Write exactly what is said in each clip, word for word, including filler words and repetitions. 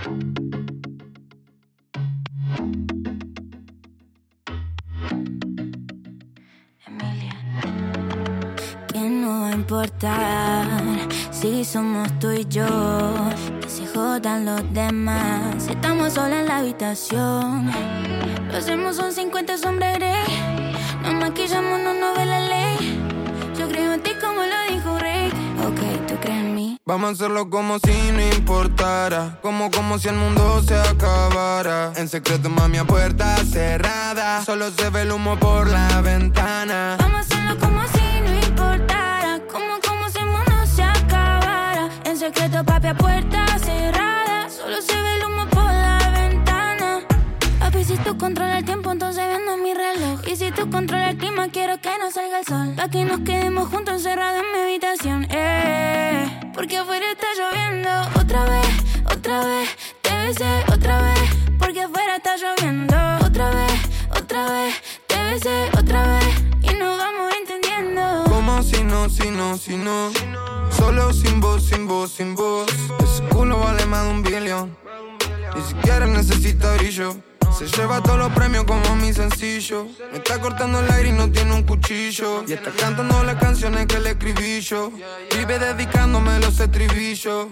Que no va a importar si somos tú y yo, que se jodan los demás. Si estamos solos en la habitación, lo hacemos son cincuenta sombras grey. Nos maquillamos, no nos ve la ley. Yo creo en ti como lo dijo Rick. Ok, ¿tú crees en mí? Vamos a hacerlo como si no importara, como como si el mundo se acabara. En secreto, mami, a puerta cerrada, solo se ve el humo por la ventana. Vamos a hacerlo como si no importara, como como si el mundo se acabara. En secreto, papi, a puerta cerrada, solo se ve el humo por la ventana. Papi, si tú controlas el tiempo, entonces vendo mi reloj. Y si tú controlas el clima, quiero que no salga el sol, pa' que nos quedemos juntos encerrados en mi habitación, eh. Porque afuera está lloviendo. Otra vez, otra vez, te besé otra vez. Porque afuera está lloviendo. Otra vez, otra vez, te besé otra vez. Y nos vamos entendiendo. Como si no, si no, si no. Solo sin voz, sin voz, sin voz. Ese culo vale más de un billón. Ni siquiera necesita brillo. Se lleva todos los premios como mi sencillo. Me está cortando el aire y no tiene un cuchillo. Y está cantando las canciones que le escribí yo. Vive dedicándome los estribillos.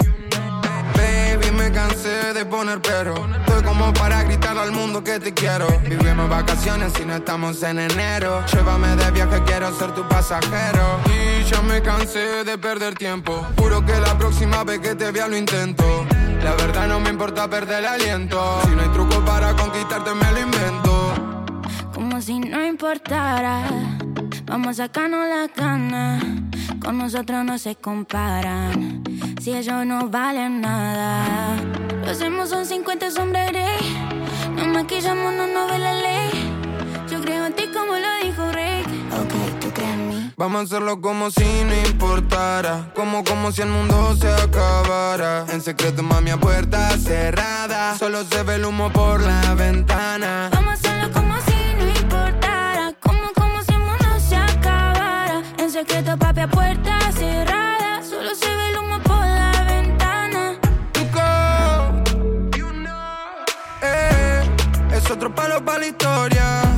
Baby, me cansé de poner pero. Estoy como para gritar al mundo que te quiero. Vivimos vacaciones y no estamos en enero. Llévame de viaje, quiero ser tu pasajero. Y ya me cansé de perder tiempo. Juro que la próxima vez que te vea lo intento. La verdad no me importa perder el aliento. Si no hay truco para conquistarte me lo invento. Como si no importara. Vamos a sacarnos la cana. Con nosotros no se comparan. Si ellos no valen nada. Lo hacemos son cincuenta sombras grey. Nos maquillamos, no nos ve la ley. Yo creo en ti como lo dijo Rick. Ok, ¿tú crees en mí? Vamos a hacerlo como si no importara, como como si el mundo se acabara. En secreto, mami, a puerta cerrada, solo se ve el humo por la ventana. Vamos a hacerlo como si no importara, como como si el mundo se acabara. En secreto, papi, a puerta cerrada, solo se ve el humo por la ventana. You know, eh, es otro palo para la historia.